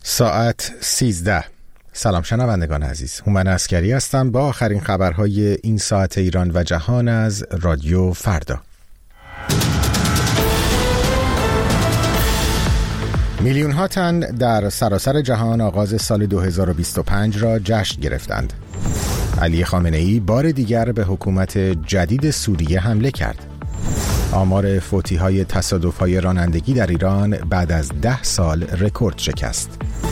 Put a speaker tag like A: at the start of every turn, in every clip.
A: ساعت 13. سلام شنوندگان عزیز، هومن عسکری هستم با آخرین خبرهای این ساعت ایران و جهان از رادیو فردا. میلیون ها تن در سراسر جهان آغاز سال 2025 را جشن گرفتند. علی خامنه‌ای بار دیگر به حکومت جدید سوریه حمله کرد. آمار فوتی‌های تصادف‌های رانندگی در ایران بعد از 10 سال رکورد شکست.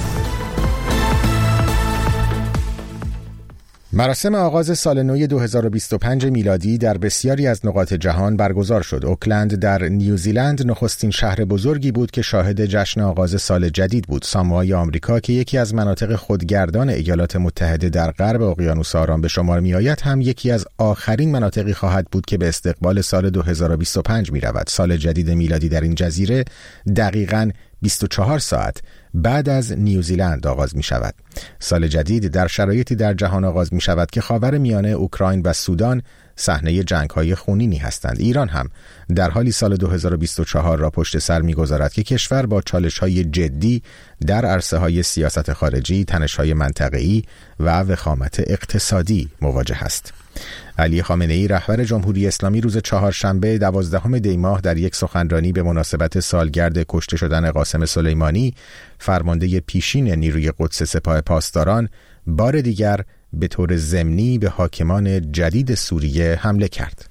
A: مراسم آغاز سال نو 2025 میلادی در بسیاری از نقاط جهان برگزار شد. اوکلند در نیوزیلند نخستین شهر بزرگی بود که شاهد جشن آغاز سال جدید بود. ساموآی آمریکا که یکی از مناطق خودگردان ایالات متحده در غرب اقیانوس آرام به شمار می‌آید هم یکی از آخرین مناطقی خواهد بود که به استقبال سال 2025 می‌رود. سال جدید میلادی در این جزیره دقیقاً 24 ساعت بعد از نیوزیلند آغاز می شود. سال جدید در شرایطی در جهان آغاز می شود که خاورمیانه، اوکراین و سودان صحنه جنگ‌های خونینی هستند. ایران هم در حالی سال 2024 را پشت سر می‌گذارد که کشور با چالش‌های جدی در عرصه‌های سیاست خارجی، تنش‌های منطقه‌ای و وخامت اقتصادی مواجه است. علی خامنه‌ای رهبر جمهوری اسلامی روز چهارشنبه 12 دی ماه در یک سخنرانی به مناسبت سالگرد کشته شدن قاسم سلیمانی، فرمانده پیشین نیروی قدس سپاه پاسداران، بار دیگر به طور ضمنی به حاکمان جدید سوریه حمله کرد.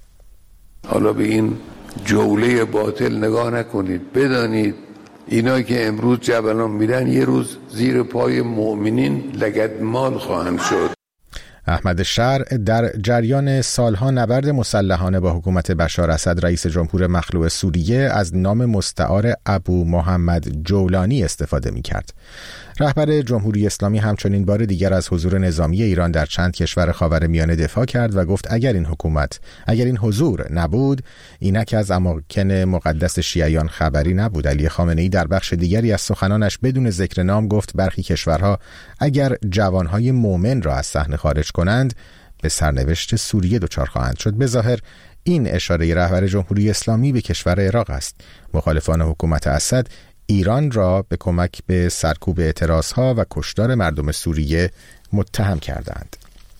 B: حالا به این جوله باطل نگاه نکنید، بدانید اینا که امروز جبلان میرن یه روز زیر پای مؤمنین لگدمال خواهند شد.
A: احمد شرع در جریان سالها نبرد مسلحانه با حکومت بشار اسد رئیس جمهور مخلوع سوریه از نام مستعار ابو محمد جولانی استفاده می کرد. رهبر جمهوری اسلامی همچنین بار دیگر از حضور نظامی ایران در چند کشور خاورمیانه دفاع کرد و گفت اگر این حضور نبود، اینک از اماکن مقدس شیعیان خبری نبود. علی خامنه‌ای در بخش دیگری از سخنانش بدون ذکر نام گفت برخی کشورها اگر جوانهای مومن را از صحنه خارج کنند به سرنوشت سوریه دچار خواهند شد. به ظاهر این اشاره رهبر جمهوری اسلامی به کشور عراق است. مخالفان حکومت اسد ایران را به کمک به سرکوب اعتراضها و کشتار مردم سوریه متهم کردند.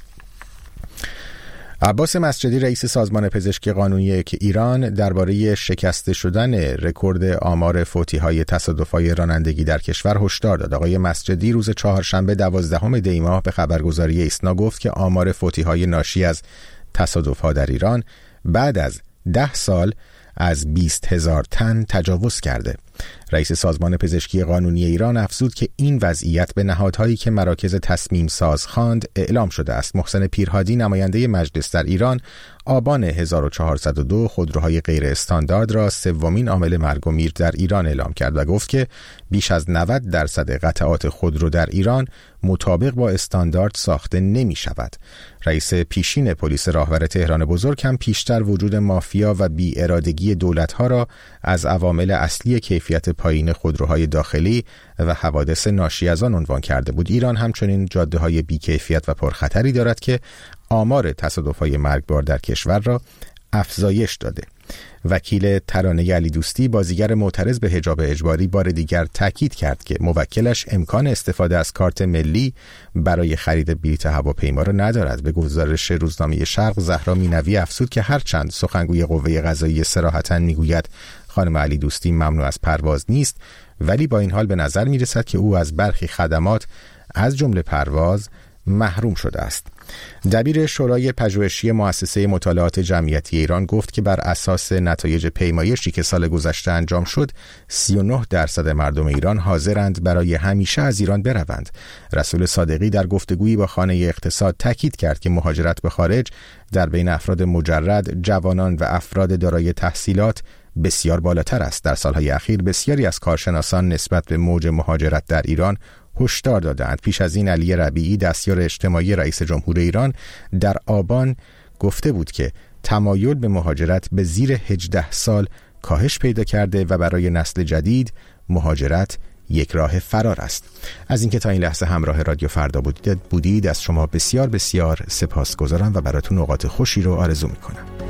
A: عباس مسجدی رئیس سازمان پزشکی قانونی ایران درباره شکسته شدن رکورد آمار فوتی‌های تصادف‌های رانندگی در کشور هشدار داد. آقای مسجدی روز چهارشنبه 12 دی ماه به خبرگزاری ایسنا گفت که آمار فوتی‌های ناشی از تصادف‌ها در ایران بعد از 10 سال از 20,000 تن تجاوز کرده. رئیس سازمان پزشکی قانونی ایران افزود که این وضعیت به نهادهایی که مراکز تصمیم ساز خواند اعلام شده است. محسن پیرهادی نماینده مجلس در ایران آبان 1402 خودروهای غیر استاندارد را سومین عامل مرگ و میر در ایران اعلام کرد و گفت که بیش از 90% قطعات خودرو در ایران مطابق با استاندارد ساخته نمی شود. رئیس پیشین پلیس راهور تهران بزرگ هم پیشتر وجود مافیا و بی‌ارادگی دولت‌ها را از عوامل اصلی کیفیت پایین خودروهای داخلی و حوادث ناشی از آن عنوان کرده بود. ایران همچنین جاده‌های بی‌کیفیت و پرخطری دارد که آمار تصادف‌های مرگبار در کشور را افزایش داده. وکیل ترانه علی دوستی بازیگر معترض به حجاب اجباری بار دیگر تاکید کرد که موکلش امکان استفاده از کارت ملی برای خرید بلیط هواپیما را ندارد. به گزارش روزنامه شرق زهرا مینوی افزود که هرچند سخنگوی قوه قضاییه صراحتاً میگوید خانم علی دوستی ممنوع از پرواز نیست، ولی با این حال به نظر میرسد که او از برخی خدمات از جمله پرواز محروم شده است. دبیر شورای پژوهشی مؤسسه مطالعات جمعیتی ایران گفت که بر اساس نتایج پیمایشی که سال گذشته انجام شد 39% مردم ایران حاضرند برای همیشه از ایران بروند. رسول صادقی در گفتگویی با خانه اقتصاد تاکید کرد که مهاجرت به خارج در بین افراد مجرد، جوانان و افراد دارای تحصیلات بسیار بالاتر است. در سالهای اخیر بسیاری از کارشناسان نسبت به موج مهاجرت در ایران هشدار دادند. پیش از این علی ربیعی دستیار اجتماعی رئیس جمهور ایران در آبان گفته بود که تمایل به مهاجرت به زیر 18 سال کاهش پیدا کرده و برای نسل جدید مهاجرت یک راه فرار است. از اینکه تا این لحظه همراه رادیو فردا بودید از شما بسیار بسیار سپاسگزارم و براتون اوقات خوشی رو آرزو میکنم.